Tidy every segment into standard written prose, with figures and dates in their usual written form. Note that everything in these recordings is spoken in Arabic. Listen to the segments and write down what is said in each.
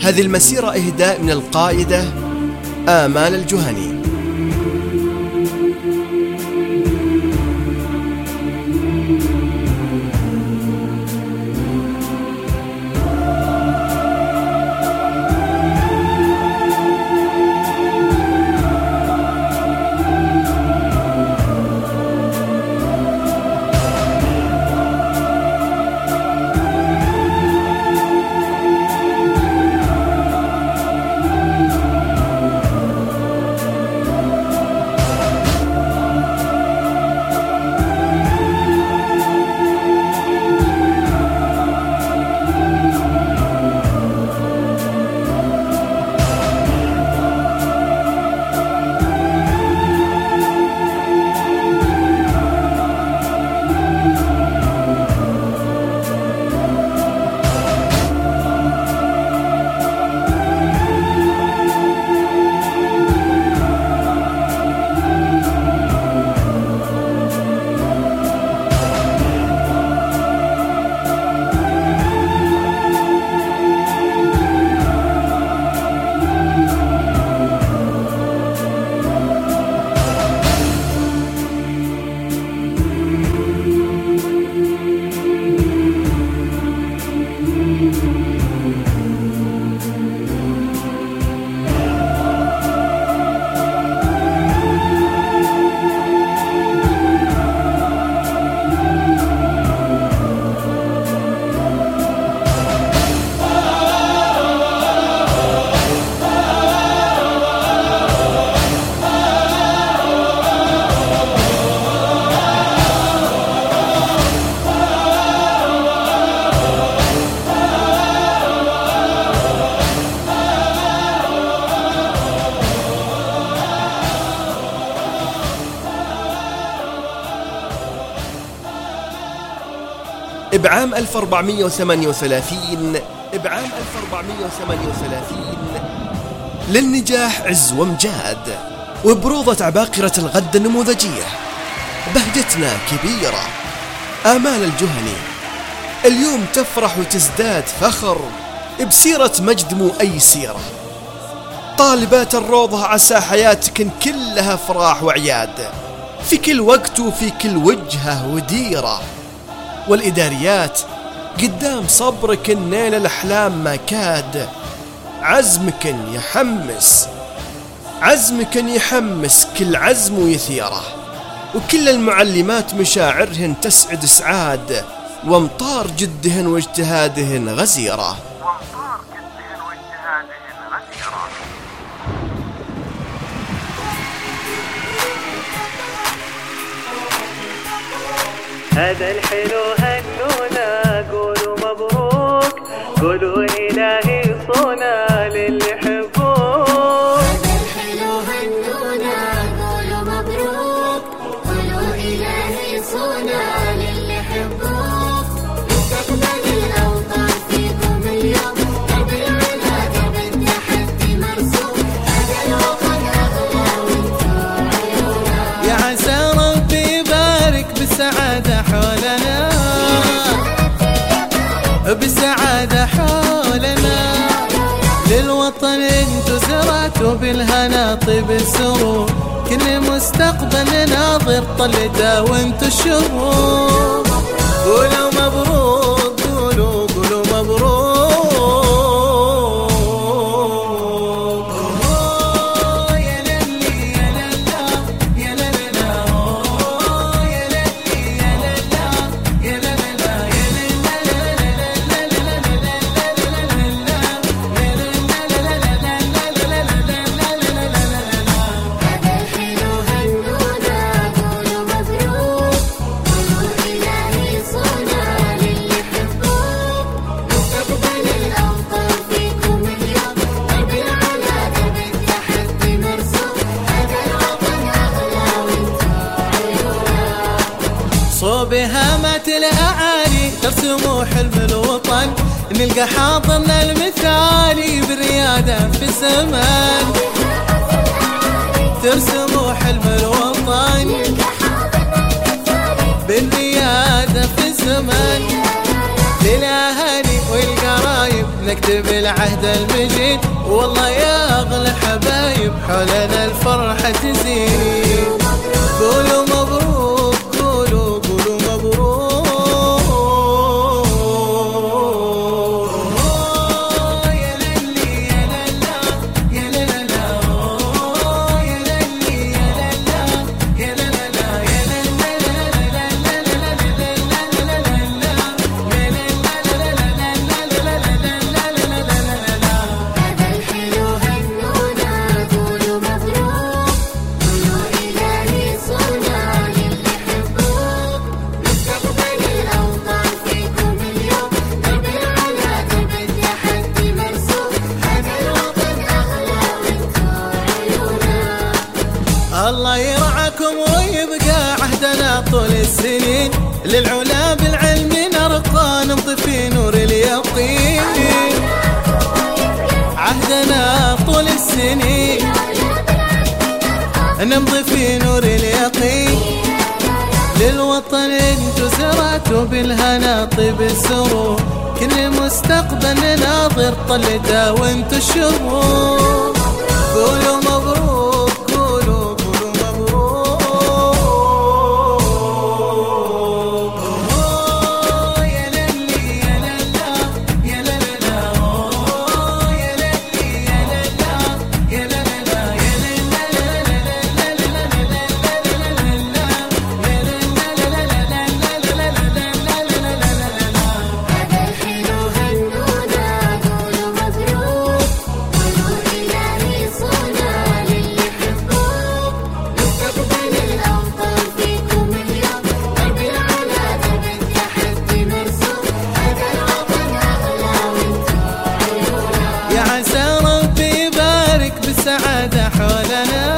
هذه المسيرة إهداء من القائدة آمال الجهني. بعام 1438 للنجاح عز وامجاد، وبروضة عباقرة الغد النموذجية بهجتنا كبيرة. آمال الجهني اليوم تفرح وتزداد فخر بسيرة مجد مو أي سيرة. طالبات الروضة عسى حياتكن كلها افراح وعياد، في كل وقت وفي كل وجهة وديرة. والإداريات قدام صبرك نيل الأحلام ما كاد، عزمك يحمس كل عزم ويثيره. وكل المعلمات مشاعرهن تسعد سعاد، وامطار جدهن واجتهادهن غزيرة. هذا الحلو هنونا، قولوا مبروك، قولوا إلهي صونا للي يحبوك. هذا الحلو هنونا، قولوا مبروك، قولوا إلهي صونا للي يحبوك. مستقبل الأوطان فيكم اليوم، درب العلا درب التحدي مرسوم. هذا الوطن أغلى وانتو عيونا، يا عسى ربي يبارك بالسعادة حولنا، بالسعادة حولنا. للوطن انتو زرعتوا بالهنا طيب السرور، كل مستقبل ناظر طلته وانتو الشرور. قولوا مبروك، قولوا مبروك. بهامات الأعالي ترسموا حلم الوطن، نلقى حاضرنا المثالي بالريادة في الزمان. ترسموا حلم الوطن بالريادة في الزمان، للأهالي والقرايب نكتب العهد المجيد، والله يا أغلى حبايب حولنا الفرحة تزيد. قولوا مبروك، قولوا مبروك. الله يرعاكم ويبقى عهدنا طول السنين، للعلا بالعلم نرقى نمضي في نور اليقين. عهدنا طول السنين نمضي في نور اليقين، للوطن انتو زرعتوا بالهنا طيب السرور، كل مستقبل ناظر طلته وانتو الشهور. قولوا مبروك، قولوا بسعادة حولنا،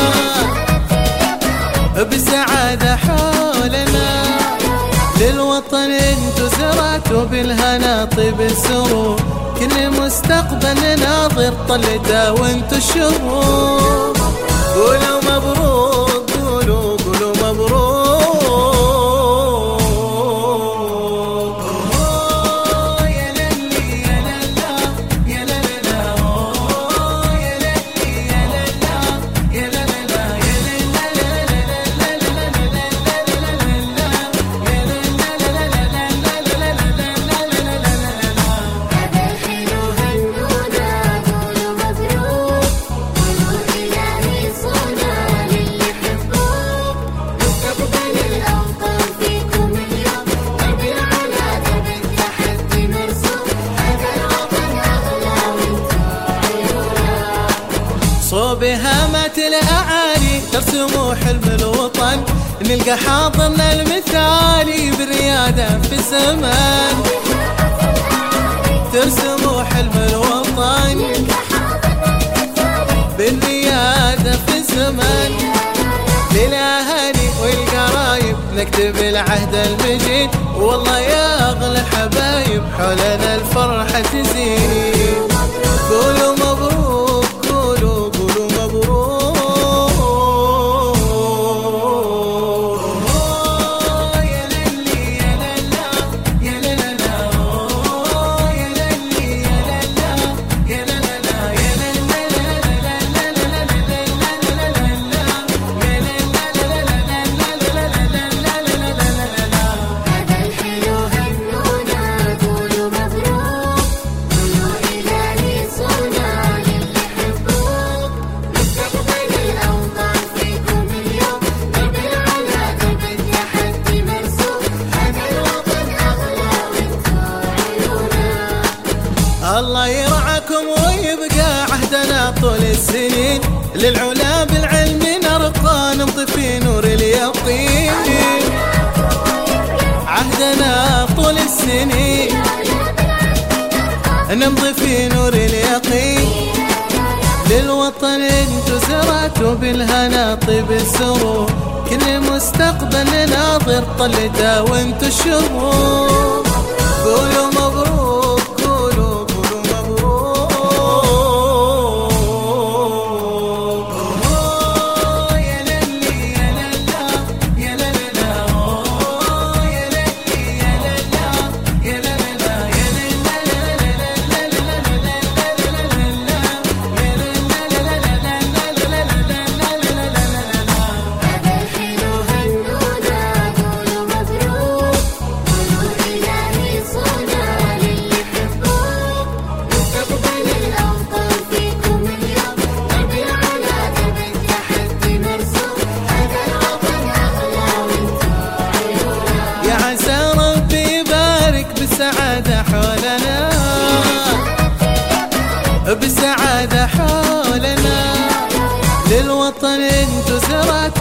بسعادة حولنا، للوطن انتو زرعتوا بالهنا طيب السرور، كل مستقبل ناظر طلته وانتو الشهور. قولوا مبروك، قولوا مبروك. صوب هامات الأعالي ترسموا حلم الوطن، نلقى حاضرنا المثالي بالريادة في الزمان. ترسموا حلم الوطن بالريادة في الزمان، للأهالي والقرايب نكتب العهد المجيد، والله يا أغلى حبايب حولنا الفرحة تزيد. قولوا مبروك، قولوا مبروك. الله يرعاكم ويبقى عهدنا طول السنين، للعلا بالعلم نرقى نمضي في نور اليقين. عهدنا طول السنين نمضي في نور اليقين، للوطن انتو زرعتوا بالهنا طيب السرور، كل مستقبل ناظر طلته وانتو الشهور. قولوا مبروك، قولوا مبروك.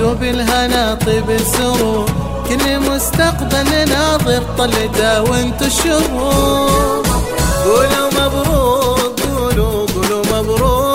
وبالهنا طيب السرور، كل مستقبل ناظر طلته وانتو الشهور. قولوا مبروك، قولوا مبروك.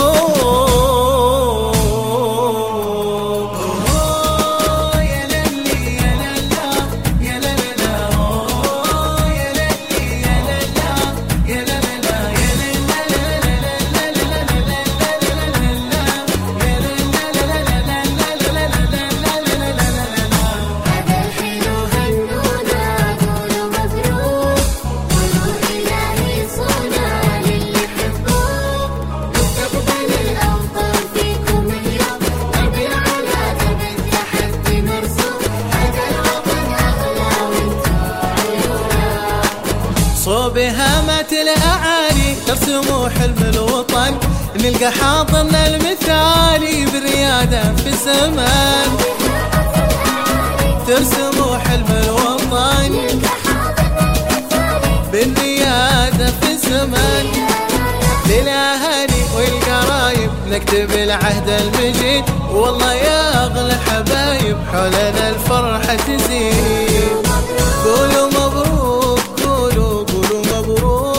صوب هامات الأعالي ترسموا حلم الوطن، نلقى حاضرنا المثالي بالريادة في الزمان. ترسموا حلم الوطن بالريادة في الزمان. للأهالي والقرايب نكتب العهد المجيد، والله يا أغلى حبايب حولنا الفرحة تزيد. قولوا مبروك، قولوا مبروك.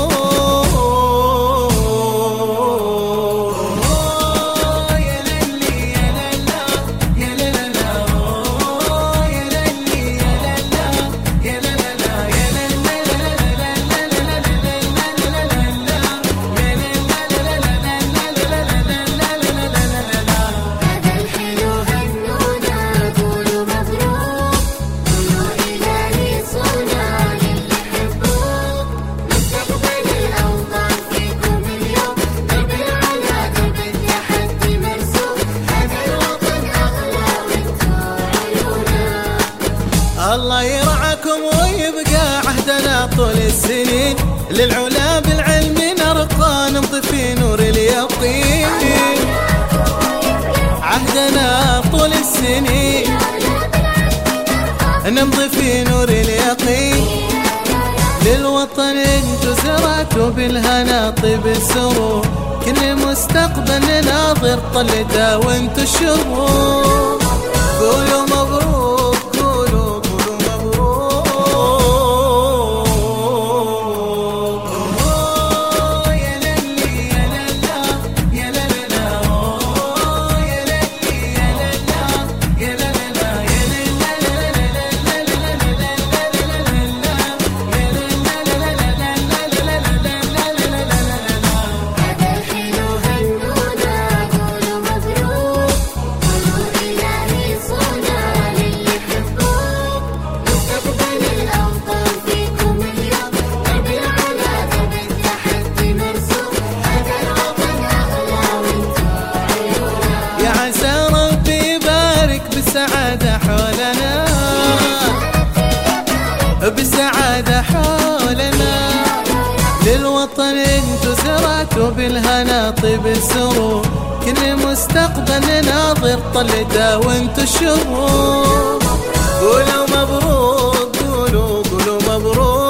يا للي يا للا يا للا، يا للي يا للا يا للا يا هذا الحلو هنونا. قولوا مبروك، قولوا إلهي صونا للي يحبوك. مستقبل الأوطان فيكم اليوم، درب العلا درب التحدي مرسوم. هذا الوطن أغلى وانتو عيونا. الله يرعاكم ويبقى عهدنا طول السنين، للعلا بالعلم نرقى نمضي في نور اليقين. عهدنا طول السنين نمضي في نور اليقين. للوطن انتو زرعتوا بالهنا طيب السرور، كل مستقبل ناظر طلته وانتو الشهور. قولوا مبروك، قولوا مبروك. يا للي يا للا يا للا، يا للي يا للا يا للا يا هذا الحلو هنونا. قولوا مبروك، قولوا إلهي صونا للي يحبوك. مستقبل الأوطان فيكم اليوم، درب العلا درب التحدي مرسوم. هذا الوطن أغلى وانتو عيونا. يا عسى ربي يبارك بالسعادة حولنا، بالسعادة حولنا. للوطن انتو زرعتوا بالهنا طيب السرور، كل مستقبل ناظر طلته وانتو الشهور. قولوا مبروك، قولوا مبروك.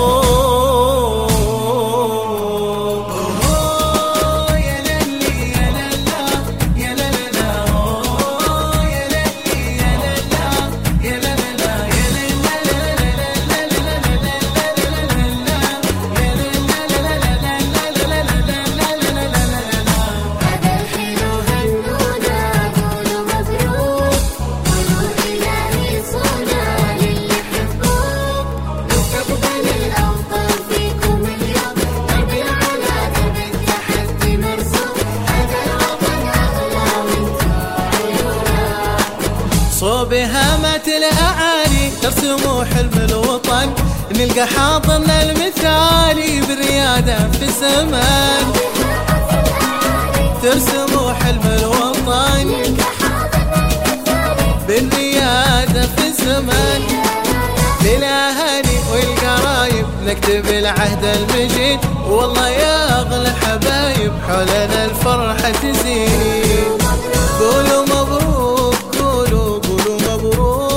يا للي يا للا يا للا، يا للي يا للا يا للا يا هذا الحلو هنونا. قولوا مبروك، قولوا إلهي صونا للي يحبوك. مستقبل الأوطان فيكم اليوم، درب العلا درب التحدي مرسوم. هذا الوطن أغلى وانتو عيونا. صوب هامات الأعالي ترسموا حلم الوطن، نلقى حاضرنا المثالي بالريادة في الزمان. ترسموا حلم الوطن بالريادة في الزمان. للأهالي والقرايب نكتب العهد المجيد، والله يا أغلى حبايب حولنا الفرحة تزيد. قولوا مبروك، قولوا مبروك.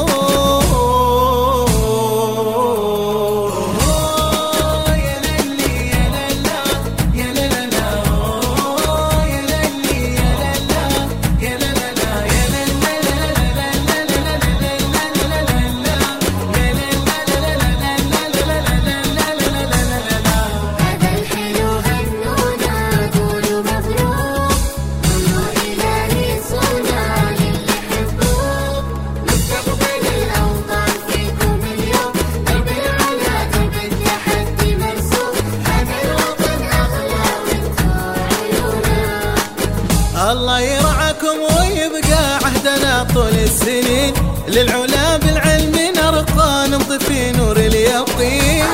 يا للي يا للا يا للا، يا للي يا للا يا للا يا للا. للعلا بالعلم نرقى نمضي في نور اليقين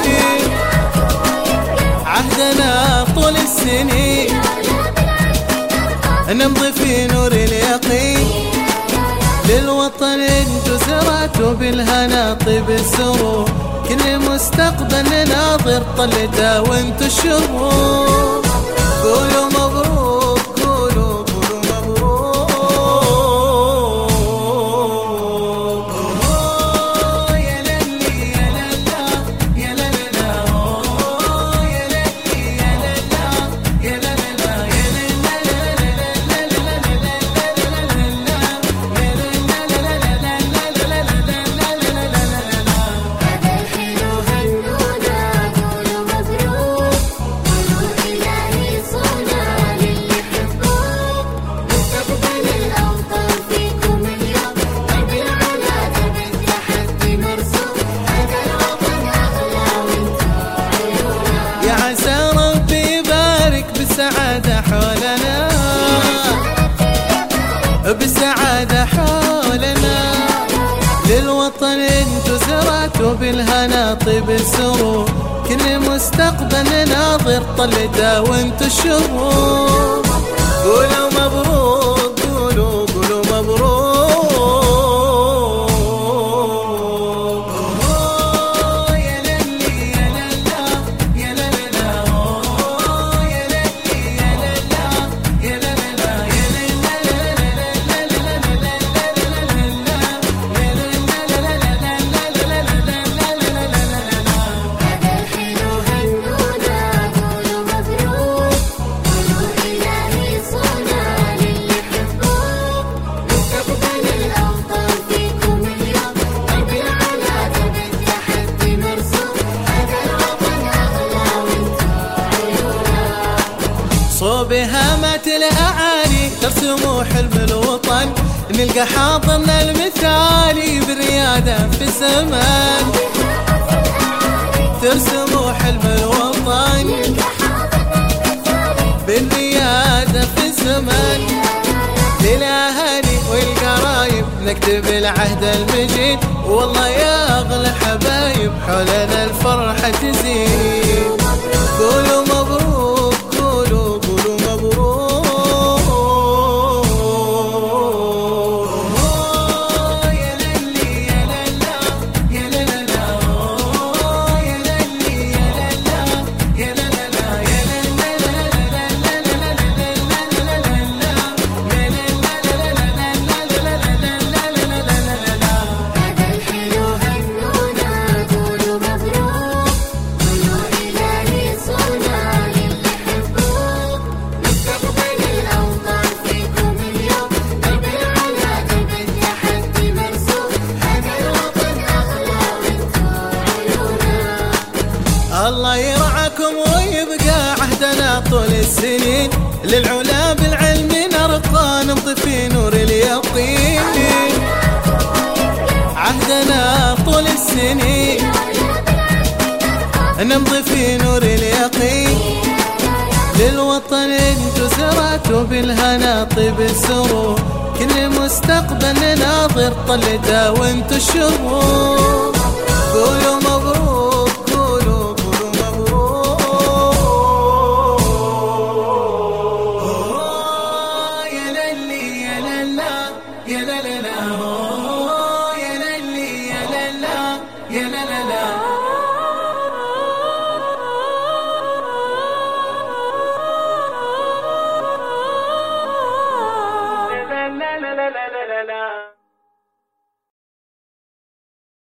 عهدنا طول السنين نمضي في نور اليقين للوطن انتو زرعتوا بالهنا طيب السرور كل مستقبل ناظر طلته وانتو الشرور قولوا مبروك قولوا مبروك يا للي يا للا يا للا يا للي يا للا يا للا بالسعادة حولنا بالسعادة حولنا للوطن انتو زرعتوا بالهنا طيب السرور كل مستقبل ناظر طلته وانتو الشرور قولوا مبروك قولوا مبروك بهامات الأعالي ترسموا حلم الوطن نلقى حاضرنا المثالي بالريادة في الزمان ترسموا حلم الوطن بالريادة في الزمان للأهالي والقرايب نكتب العهد المجيد والله يا أغلى حبايب حولنا الفرحة تزيد قولوا مبروك قولوا مبروك يا للي يا للا يا للا يا للي يا للا يا للا يا هذا الحلو هنونا قولوا مبروك قولوا إلهي صونا للي يحبوك مستقبل الأوطان فيكم اليوم درب العلا درب التحدي مرسوم هذا الوطن أغلى وانتو عيونا الله يرعاكم ويبقى عهدنا طول السنين للعلا بالعلم نرقى نمضي في نور اليقين عهدنا طول السنين نمضي في نور اليقين للوطن انتو زرعتوا بالهنا طيب السرور كل مستقبل ناظر طلته وانتو الشرور قولوا مبروك قولوا مبروك يا للي يا للا يا للا يا للي يا للا يا للا